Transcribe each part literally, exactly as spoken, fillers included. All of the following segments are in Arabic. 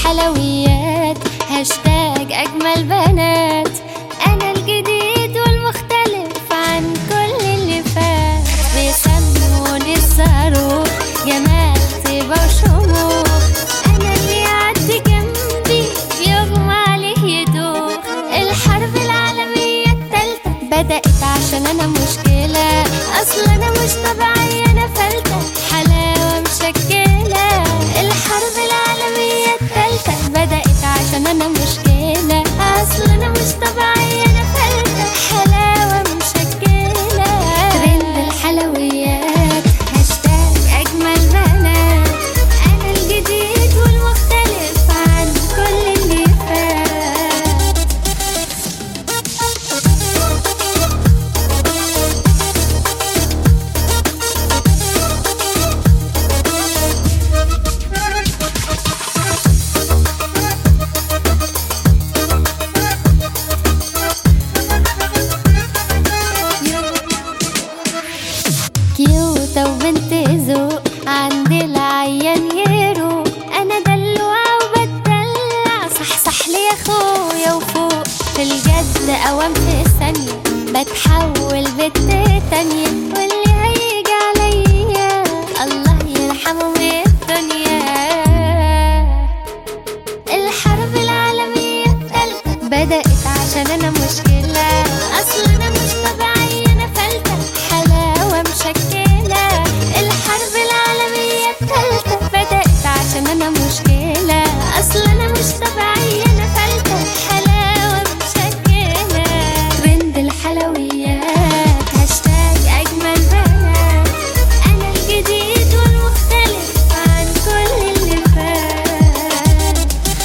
الحلويات هاشتاج أجمل بنات. أنا الجديد والمختلف عن كل اللي فات، بيسموني الصاروخ، جمال طيبة وشموخ. أنا اللي يعدي جنبي يغمى عليه يدوخ. الحرب العالمية التالتة بدأت عشان أنا مشكلة، أصل أنا مش طبيعية، أنا فلتة حلاوة مشكلة. الحرب العالمية التالتة بدأت عشان أنا مشكلة، أصل أنا مش طبيعية، أنا فلتة حلاوة مشكلة. ترند الحلويات هاشتاج أجمل بنات. أنا الجديد والمختلف عن كل اللي فات. كيوتة وبنت ذوق، عندي العيان يروق. أنا دلوعة وبتدلع، صحصح لي يا أخويا وفوق. في الجد أوام في ثانية بتحول بنت تانية، واللي هيجي عليا الله يرحمه من الدنيا. الحرب العالمية التالتة بدأت عشان أنا مشكلة، أصل أنا مش طبيعية، أنا فلتة حلاوة مشكلة. الحرب العالمية التالتة بدأت عشان أنا مشكلة، أصل أنا مش طبيعية، أنا فلتة حلاوة مشكلة. ترند الحلويات هاشتاج أجمل بنات. أنا الجديد والمختلف عن كل اللي فات.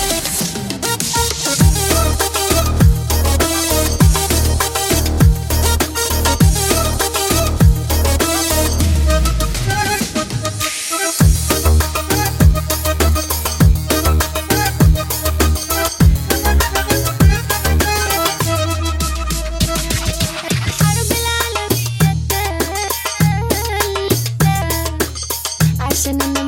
الحرب العالمية التالتة عشان